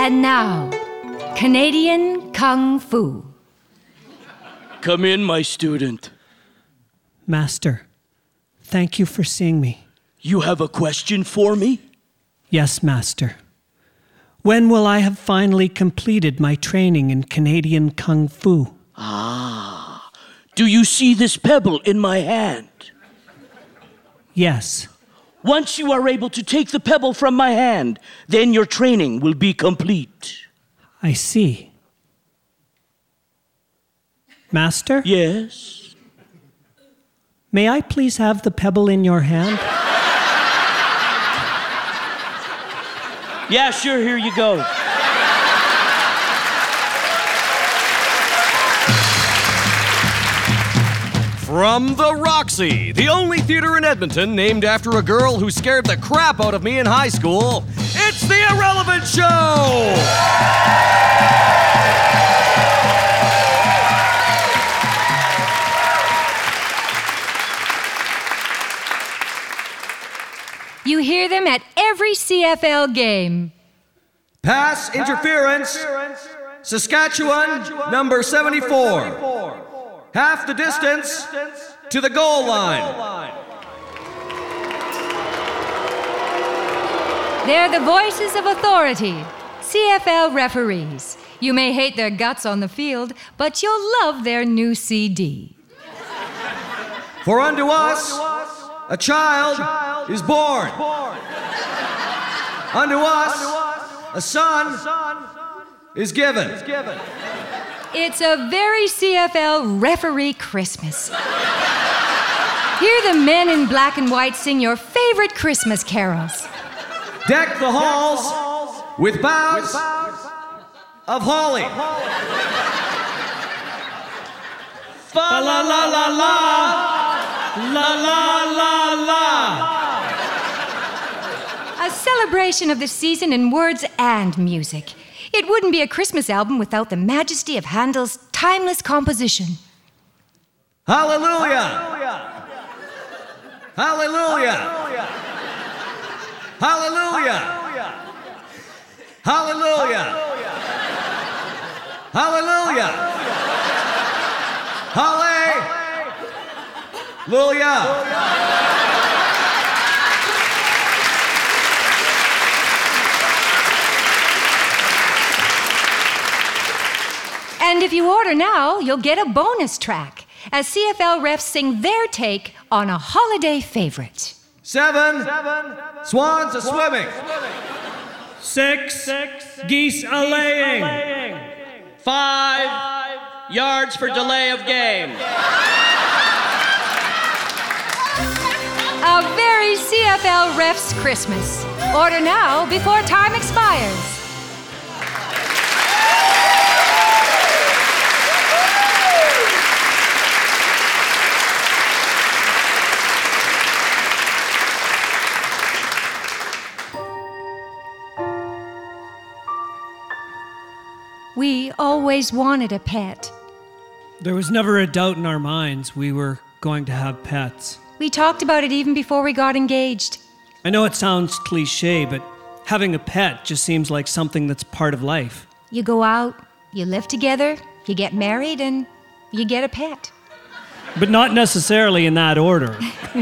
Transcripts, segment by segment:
And now, Canadian Kung Fu. Come in, my student. Master, thank you for seeing me. You have a question for me? Yes, Master. When will I have finally completed my training in Canadian Kung Fu? Do you see this pebble in my hand? Yes. Once you are able to take the pebble from my hand, then your training will be complete. I see. Master? Yes? May I please have the pebble in your hand? Yeah, sure, here you go. From the Roxy, the only theater in Edmonton named after a girl who scared the crap out of me in high school, it's The Irrelevant Show! You hear them at every CFL game. Pass interference, Saskatchewan, number 74. Half the distance to the goal line. They're the voices of authority, CFL referees. You may hate their guts on the field, but you'll love their new CD. For unto us a child is born. Unto us a son is given. It's a very CFL referee Christmas. Hear the men in black and white sing your favorite Christmas carols. Deck the halls with boughs of holly. Fa la la la la, la la la la. A celebration of the season in words and music. It wouldn't be a Christmas album without the majesty of Handel's timeless composition. Hallelujah! Hallelujah! Hallelujah! Hallelujah! Hallelujah! Hallelujah! And if you order now, you'll get a bonus track as CFL refs sing their take on a holiday favorite. 7 swans a-swimming. 6 geese a-laying. 5 yards for delay of game. A very CFL refs Christmas. Order now before time expires. We always wanted a pet. There was never a doubt in our minds we were going to have pets. We talked about it even before we got engaged. I know it sounds cliche, but having a pet just seems like something that's part of life. You go out, you live together, you get married, and you get a pet. But not necessarily in that order.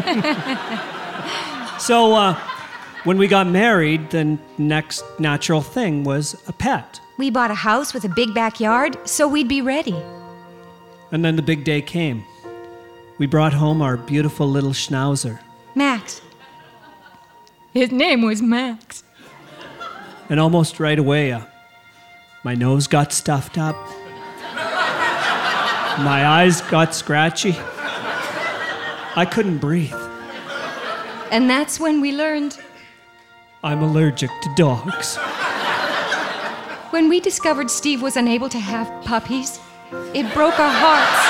So, when we got married, the next natural thing was a pet. We bought a house with a big backyard, so we'd be ready. And then the big day came. We brought home our beautiful little schnauzer. Max. His name was Max. And almost right away, my nose got stuffed up. My eyes got scratchy. I couldn't breathe. And that's when we learned. I'm allergic to dogs. When we discovered Steve was unable to have puppies, it broke our hearts.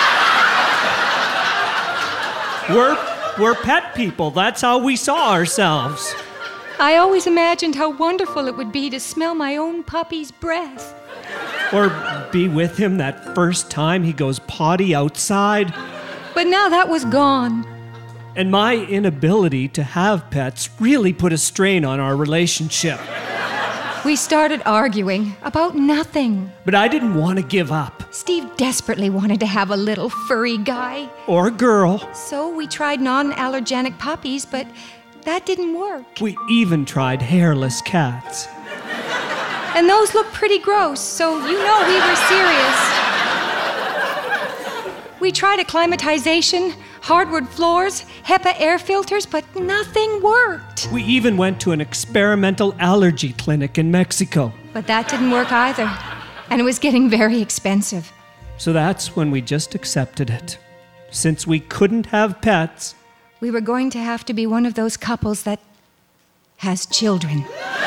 We're pet people. That's how we saw ourselves. I always imagined how wonderful it would be to smell my own puppy's breath. Or be with him that first time he goes potty outside. But now that was gone. And my inability to have pets really put a strain on our relationship. We started arguing about nothing. But I didn't want to give up. Steve desperately wanted to have a little furry guy. Or girl. So we tried non-allergenic puppies, but that didn't work. We even tried hairless cats. And those look pretty gross, so you know we were serious. We tried acclimatization, hardwood floors, HEPA air filters, but nothing worked. We even went to an experimental allergy clinic in Mexico. But that didn't work either, and it was getting very expensive. So that's when we just accepted it. Since we couldn't have pets, We were going to have to be one of those couples that has children.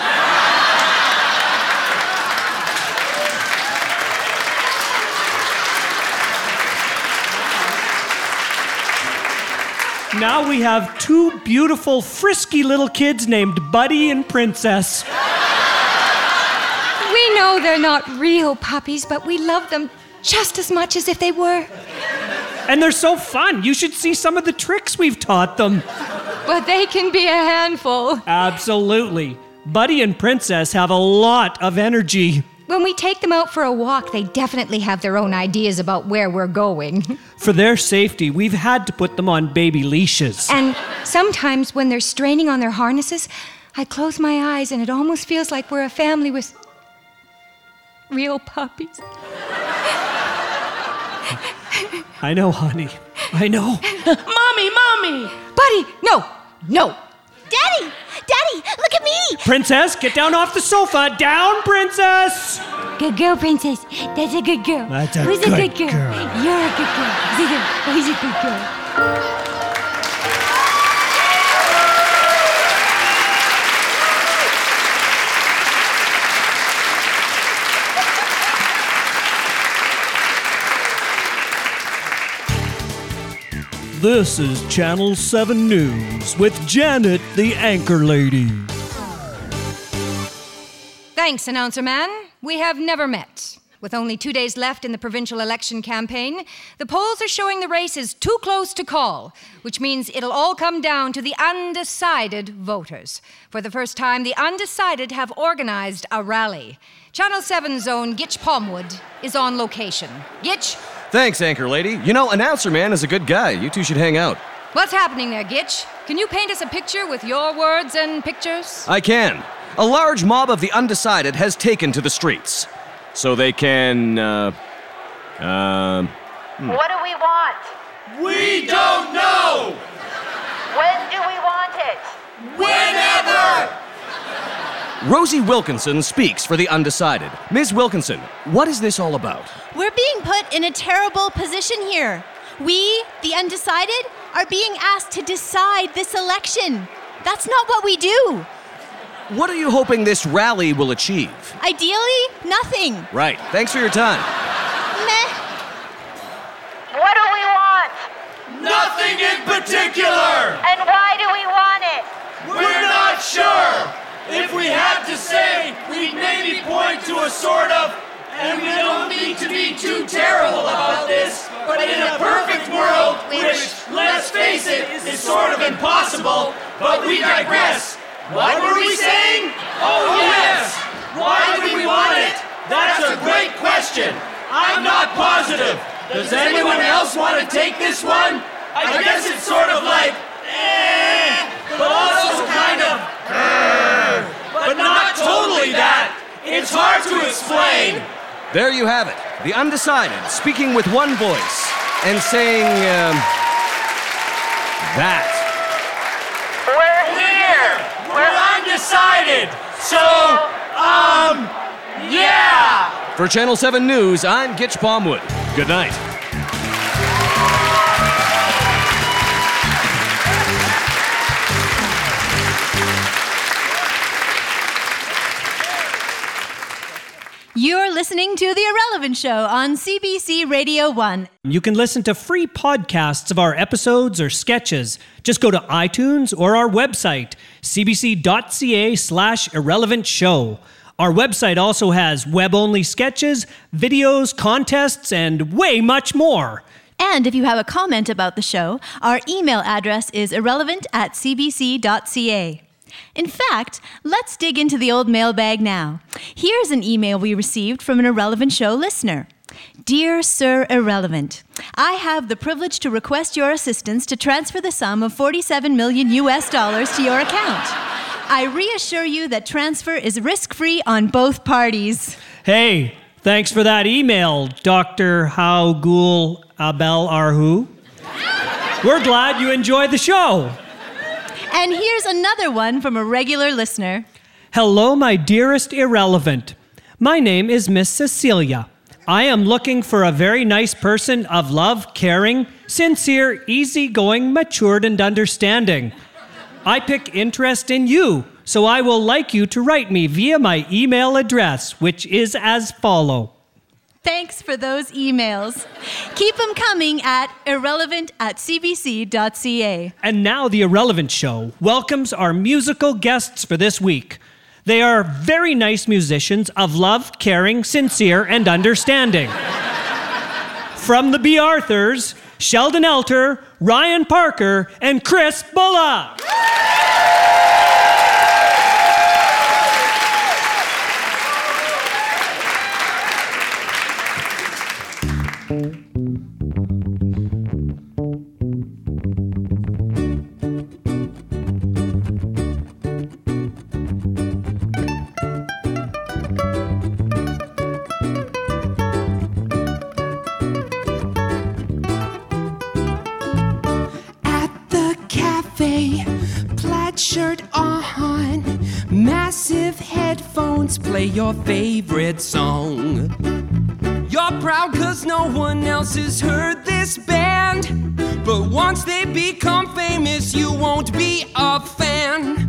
now we have 2 beautiful, frisky little kids named Buddy and Princess. We know they're not real puppies, but we love them just as much as if they were. And they're so fun. You should see some of the tricks we've taught them. But they can be a handful. Absolutely. Buddy and Princess have a lot of energy. When we take them out for a walk, they definitely have their own ideas about where we're going. For their safety, we've had to put them on baby leashes. And sometimes when they're straining on their harnesses, I close my eyes and it almost feels like we're a family with real puppies. I know, honey. I know. Mommy! Buddy, no! Daddy, look at me. Princess, get down off the sofa. Down, Princess! Good girl, Princess. That's a good girl. That's a Who's good a good girl? girl. You're a good girl. Who's a good girl? This is Channel 7 News with Janet, the anchor lady. Thanks, announcer man. We have never met. With only 2 days left in the provincial election campaign, the polls are showing the race is too close to call, which means it'll all come down to the undecided voters. For the first time, the undecided have organized a rally. Channel 7's own Gitch Palmwood is on location. Gitch, Thanks, anchor lady. You know, announcer man is a good guy. You two should hang out. what's happening there, Gitch? Can you paint us a picture with your words and pictures? I can. A large mob of the undecided has taken to the streets. So they can, What do we want? We don't know! When do we want it? Whenever! Rosie Wilkinson speaks for the undecided. Ms. Wilkinson, what is this all about? We're being put in a terrible position here. We, the undecided, are being asked to decide this election. That's not what we do. What are you hoping this rally will achieve? Ideally, nothing. Right. Thanks for your time. Meh. What do we want? Nothing in particular! And why do we want it? We're not sure! If we had to say, we'd maybe point to a sort of, and we don't need to be too terrible about this, but in a perfect world, which, let's face it, is sort of impossible, but we digress. What were we saying? Oh yes! Why do we want it? That's a great question. I'm not positive. Does anyone else want to take this one? I guess it's sort of like, but also kind of, but not totally that. It's hard to explain. There you have it. The undecided speaking with one voice and saying, that. We're here. We're undecided. So, yeah. For Channel 7 News, I'm Gitch Palmwood. Good night. You're listening to The Irrelevant Show on CBC Radio 1. You can listen to free podcasts of our episodes or sketches. Just go to iTunes or our website, cbc.ca/irrelevantshow. Our website also has web-only sketches, videos, contests, and way much more. And if you have a comment about the show, our email address is irrelevant@cbc.ca. In fact, let's dig into the old mailbag now. Here's an email we received from an Irrelevant Show listener. Dear Sir Irrelevant, I have the privilege to request your assistance to transfer the sum of $47 million to your account. I reassure you that transfer is risk-free on both parties. Hey, thanks for that email, Dr. Haugul Abel Arhu. We're glad you enjoyed the show. And here's another one from a regular listener. Hello, my dearest Irrelevant. My name is Miss Cecilia. I am looking for a very nice person of love, caring, sincere, easygoing, matured, and understanding. I pick interest in you, so I will like you to write me via my email address, which is as follow. Thanks for those emails. Keep them coming at irrelevant@cbc.ca. And now the Irrelevant Show welcomes our musical guests for this week. They are very nice musicians of love, caring, sincere, and understanding. From the B. Arthurs, Sheldon Elter, Ryan Parker, and Chris Bullock. Plaid shirt on, massive headphones, play your favorite song. You're proud cause no one else has heard this band, but once they become famous you won't be a fan.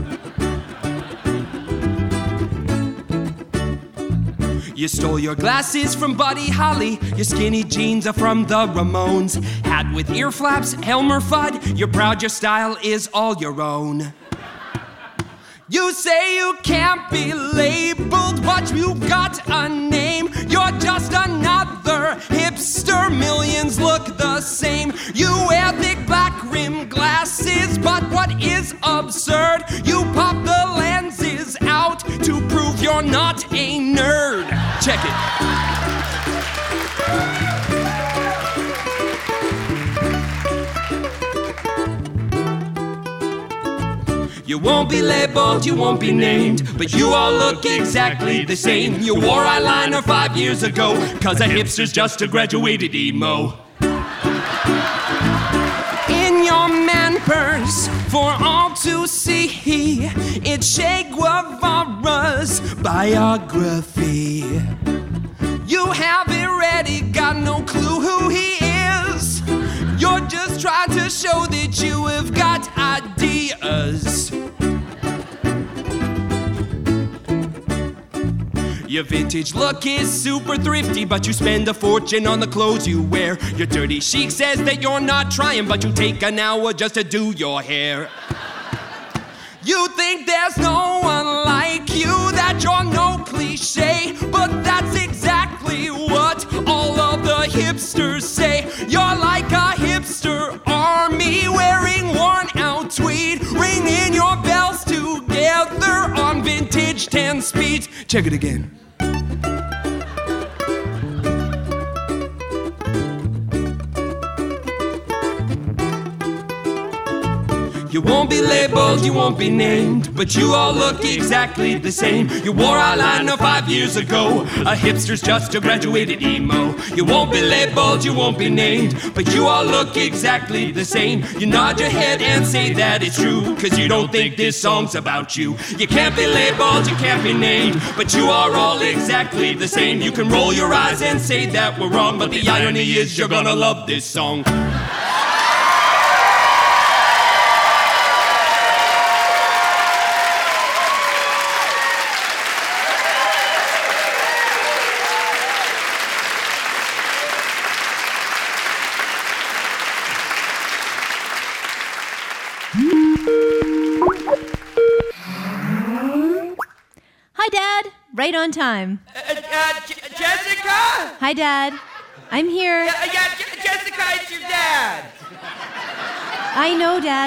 You stole your glasses from Buddy Holly, your skinny jeans are from the Ramones. Hat with ear flaps, Elmer Fudd, you're proud your style is all your own. You say you can't be labeled, but you got a name. You're just another hipster, millions look the same. You wear thick black rim glasses, but what is absurd, you pop the lenses out to prove you're not a nerd. Check it. You won't be labeled, you won't be named, but you all look exactly the same. You wore eyeliner 5 years ago, cause a hipster's just a graduated emo. In your man purse, for all to see, it's Che Guevara's biography. You have it ready, got no clue who he is. You're just trying to show that you have got ideas. Your vintage look is super thrifty, but you spend a fortune on the clothes you wear. Your dirty chic says that you're not trying, but you take an hour just to do your hair. You think there's no one like you, that you're no cliche, but that's exactly what all of the hipsters say. You're like a hipster army, wearing worn out tweed, ringing your bells together on vintage 10 speed. Check it again. You won't be labeled, you won't be named, but you all look exactly the same. You wore eyeliner 5 years ago, a hipster's just a graduated emo. You won't be labeled, you won't be named, but you all look exactly the same. You nod your head and say that it's true, cause you don't think this song's about you. You can't be labeled, you can't be named, but you are all exactly the same. You can roll your eyes and say that we're wrong, but the irony is you're gonna love this song. Hi, Dad. Right on time. Jessica? Hi, Dad. I'm here. Jessica, it's your dad. I know, Dad.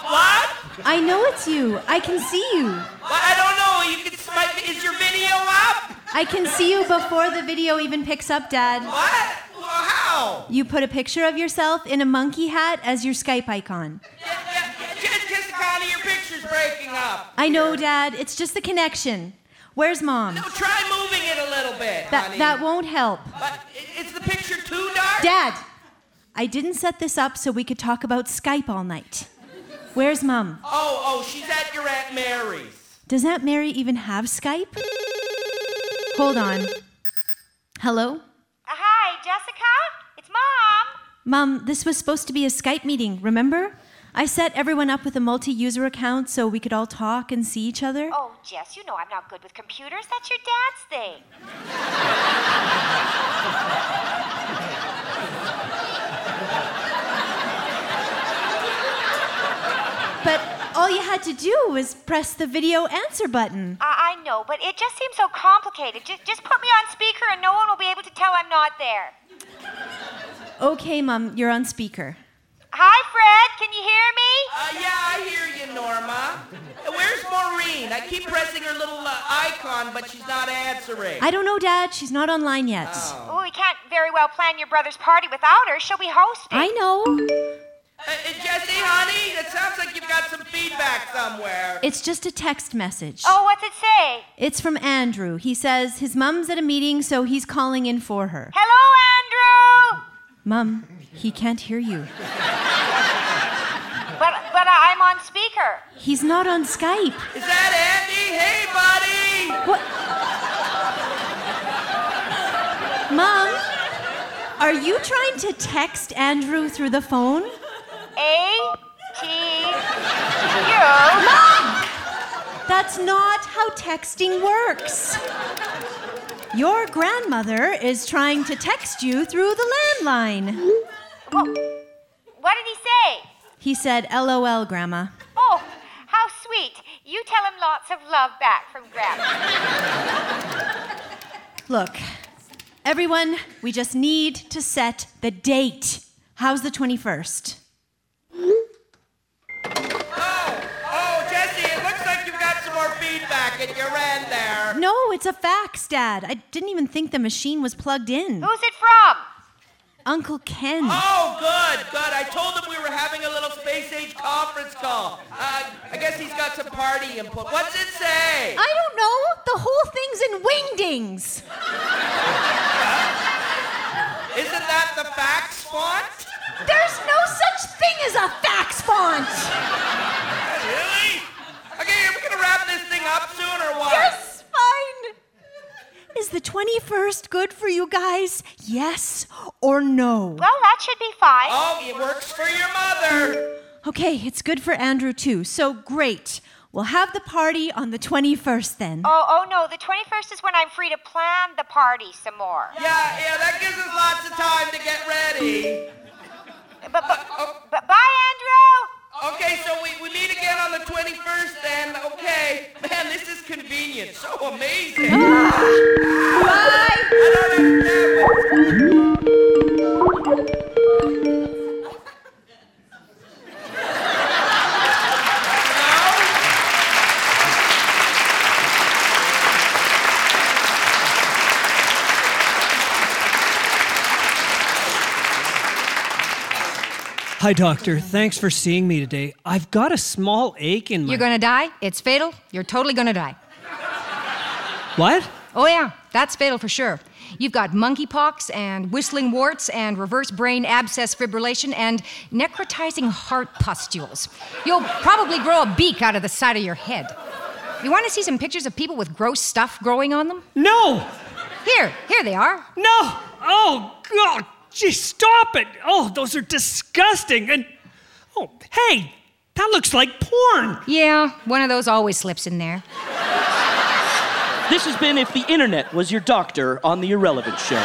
What? I know it's you. I can see you. Well, I don't know. Is your video out? I can see you before the video even picks up, Dad. What? Well, how? You put a picture of yourself in a monkey hat as your Skype icon. Just Connie, your picture's breaking up. I know, Dad. It's just the connection. Where's Mom? No, try moving it a little bit, honey. That won't help. But is the picture too dark? Dad, I didn't set this up so we could talk about Skype all night. Where's Mom? Oh, she's at your Aunt Mary's. Does Aunt Mary even have Skype? Hold on. Hello? Hi, Jessica? It's Mom. Mom, this was supposed to be a Skype meeting, remember? I set everyone up with a multi-user account so we could all talk and see each other. Oh, Jess, you know I'm not good with computers. That's your dad's thing. But all you had to do was press the video answer button. I know, but it just seems so complicated. Just put me on speaker and no one will be able to tell I'm not there. Okay, Mom, you're on speaker. Hi, Fred. Can you hear me? Yeah, I hear you, Norma. Where's Maureen? I keep pressing her little icon, but she's not answering. I don't know, Dad. She's not online yet. Oh, we can't very well plan your brother's party without her. She'll be hosting. I know. Jesse, honey, it sounds like you've got some feedback somewhere. It's just a text message. Oh, what's it say? It's from Andrew. He says his mom's at a meeting, so he's calling in for her. Hello, Andrew! Mom, he can't hear you. But I'm on speaker. He's not on Skype. Is that Andy? Hey, buddy! What? Mom, are you trying to text Andrew through the phone? A-T-U. Mom! That's not how texting works. Your grandmother is trying to text you through the landline. Well, what did he say? He said, LOL, Grandma. Oh, how sweet. You tell him lots of love back from Grandma. Look, everyone, we just need to set the date. How's the 21st? Oh, Jesse, it looks like you've got some more feedback at your end there. No, it's a fax, Dad. I didn't even think the machine was plugged in. Who's it from? Uncle Ken. Oh, good. I told him we were having a little space-age conference call. I guess he's got some party input. What's it say? I don't know. The whole thing's in wingdings. Isn't that the fax font? There's no such thing as a fax font. Really? Okay, are we going to wrap this thing up soon or what? Yes, fine. Is the 21st good for you guys? Yes or no? Well, that should be fine. Oh, it works for your mother. Okay, it's good for Andrew too. So great. We'll have the party on the 21st then. Oh, no, the 21st is when I'm free to plan the party some more. Yeah, that gives us lots of time to get ready. But bye, Andrew! Okay, so we meet again on the 21st then. Okay. Man, this is convenient. So amazing. Bye! I don't understand. Hi, doctor. Thanks for seeing me today. I've got a small ache in my... You're gonna die? It's fatal. You're totally gonna die. What? Oh, yeah, that's fatal for sure. You've got monkeypox and whistling warts and reverse brain abscess fibrillation and necrotizing heart pustules. You'll probably grow a beak out of the side of your head. You want to see some pictures of people with gross stuff growing on them? No! Here they are. No! Oh, God! Gee, stop it! Oh, those are disgusting. And, oh, hey, that looks like porn. Yeah, one of those always slips in there. This has been If the Internet Was Your Doctor on The Irrelevant Show.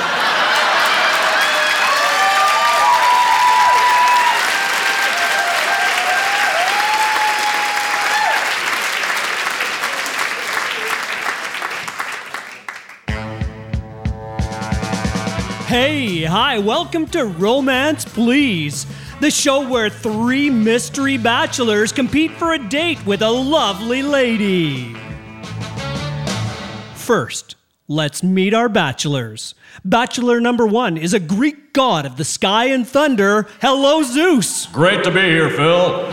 Hey, hi, welcome to Romance Please, the show where 3 mystery bachelors compete for a date with a lovely lady. First, Let's meet our bachelors. Bachelor number 1 is a Greek god of the sky and thunder. Hello, Zeus. Great to be here, Phil.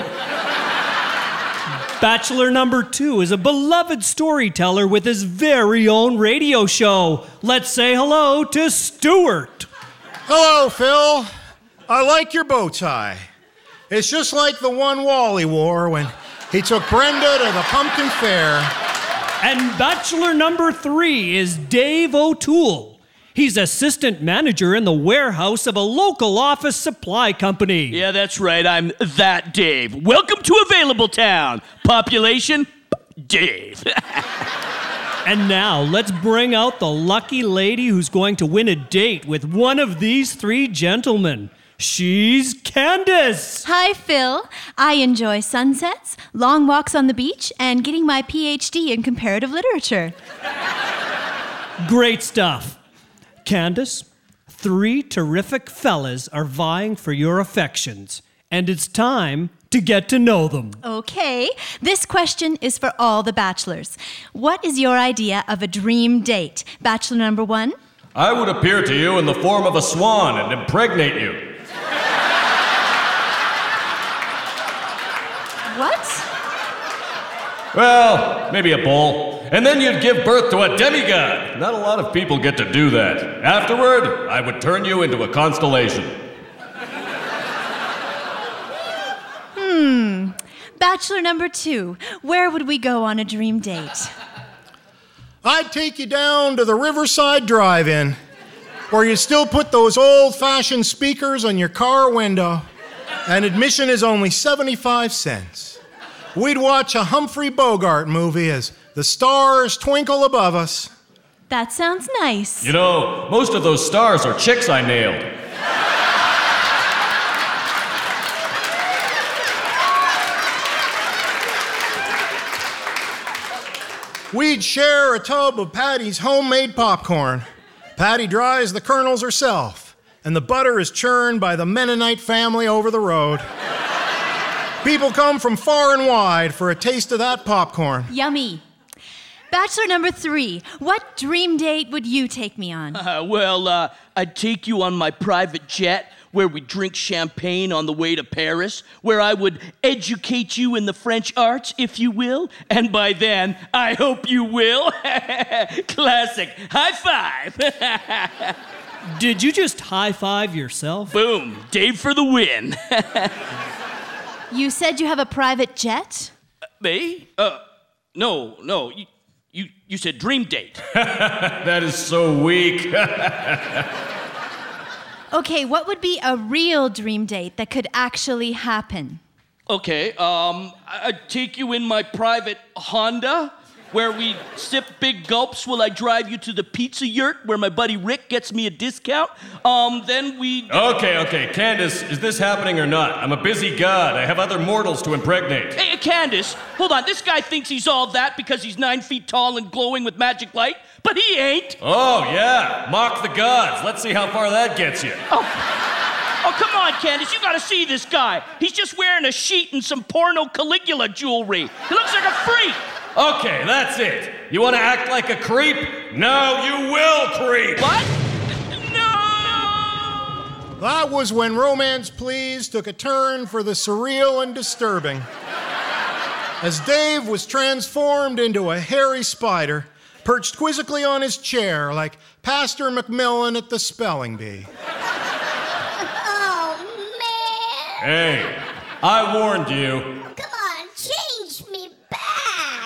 Bachelor number 2 is a beloved storyteller with his very own radio show. Let's say hello to Stuart. Hello, Phil. I like your bow tie. It's just like the one Wally wore when he took Brenda to the pumpkin fair. And bachelor number 3 is Dave O'Toole. He's assistant manager in the warehouse of a local office supply company. Yeah, that's right. I'm that Dave. Welcome to Available Town. Population, Dave. And now, let's bring out the lucky lady who's going to win a date with one of these 3 gentlemen. She's Candace. Hi, Phil. I enjoy sunsets, long walks on the beach, and getting my PhD in comparative literature. Great stuff. Candace, 3 terrific fellas are vying for your affections, and it's time to get to know them. Okay, this question is for all the bachelors. What is your idea of a dream date? Bachelor number 1? I would appear to you in the form of a swan and impregnate you. What? Well, maybe a bull. And then you'd give birth to a demigod. Not a lot of people get to do that. Afterward, I would turn you into a constellation. Bachelor number 2, where would we go on a dream date? I'd take you down to the Riverside Drive-In, where you still put those old-fashioned speakers on your car window, and admission is only 75 cents. We'd watch a Humphrey Bogart movie as the stars twinkle above us. That sounds nice. You know, most of those stars are chicks I nailed. We'd share a tub of Patty's homemade popcorn. Patty dries the kernels herself, and the butter is churned by the Mennonite family over the road. People come from far and wide for a taste of that popcorn. Yummy. Bachelor number 3, what dream date would you take me on? I'd take you on my private jet where we drink champagne on the way to Paris, where I would educate you in the French arts, if you will, and by then, I hope you will. Classic. High five. Did you just high-five yourself? Boom. Dave for the win. You said you have a private jet? Me? No. You said dream date. That is so weak. Okay, what would be a real dream date that could actually happen? Okay, I'd take you in my private Honda, where we sip big gulps while I drive you to the pizza yurt, where my buddy Rick gets me a discount. Then we... Okay, Candace, is this happening or not? I'm a busy god. I have other mortals to impregnate. Hey, Candace, hold on. This guy thinks he's all that because he's 9 feet tall and glowing with magic light, but he ain't. Oh, yeah. Mock the gods. Let's see how far that gets you. Oh, come on, Candace. You gotta see this guy. He's just wearing a sheet and some porno Caligula jewelry. He looks like a freak. Okay, that's it. You want to act like a creep? No, you will creep. What? That was when Romance Please took a turn for the surreal and disturbing. As Dave was transformed into a hairy spider, perched quizzically on his chair like Pastor Macmillan at the spelling bee. Oh, man. Hey, I warned you. Come on, change me back.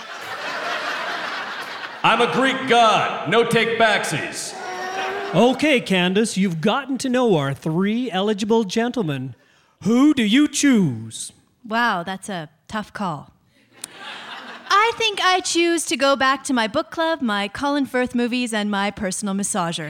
I'm a Greek god. No take-backsies. Okay, Candace, you've gotten to know our 3 eligible gentlemen. Who do you choose? Wow, that's a tough call. I think I choose to go back to my book club, my Colin Firth movies, and my personal massager.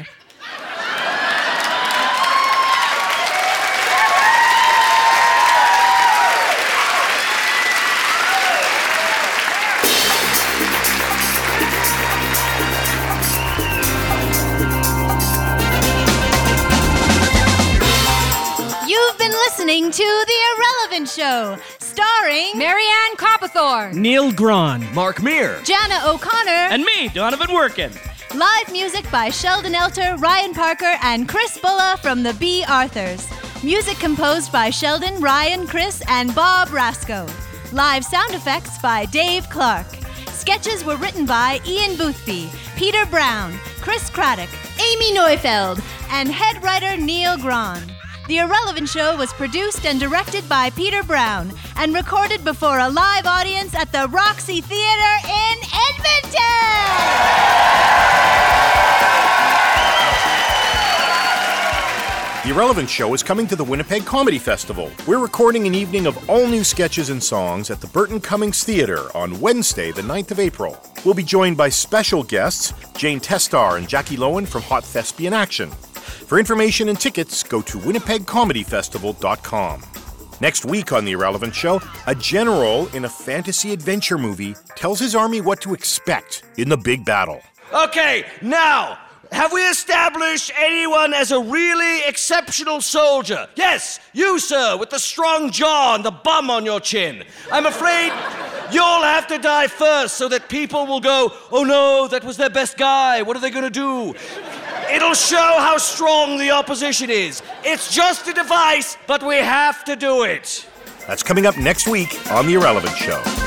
You've been listening to The Irrelevant Show, starring Marianne Copperthorne, Neil Grahn, Mark Meir, Jana O'Connor, And me, Donovan Workin. Live music by Sheldon Elter, Ryan Parker, and Chris Bulla from the B. Arthurs. Music composed by Sheldon, Ryan, Chris, and Bob Rasco. Live sound effects by Dave Clark. Sketches were written by Ian Boothby, Peter Brown, Chris Craddock, Amy Neufeld, and head writer Neil Grahn. The Irrelevant Show was produced and directed by Peter Brown and recorded before a live audience at the Roxy Theatre in Edmonton! The Irrelevant Show is coming to the Winnipeg Comedy Festival. We're recording an evening of all new sketches and songs at the Burton Cummings Theatre on Wednesday, the 9th of April. We'll be joined by special guests Jane Testar and Jackie Lowen from Hot Thespian Action. For information and tickets, go to winnipegcomedyfestival.com. Next week on The Irrelevant Show, a general in a fantasy adventure movie tells his army what to expect in the big battle. Okay, now, have we established anyone as a really exceptional soldier? Yes, you, sir, with the strong jaw and the bum on your chin. I'm afraid you'll have to die first so that people will go, oh no, that was their best guy. What are they going to do? It'll show how strong the opposition is. It's just a device, but we have to do it. That's coming up next week on The Irrelevant Show.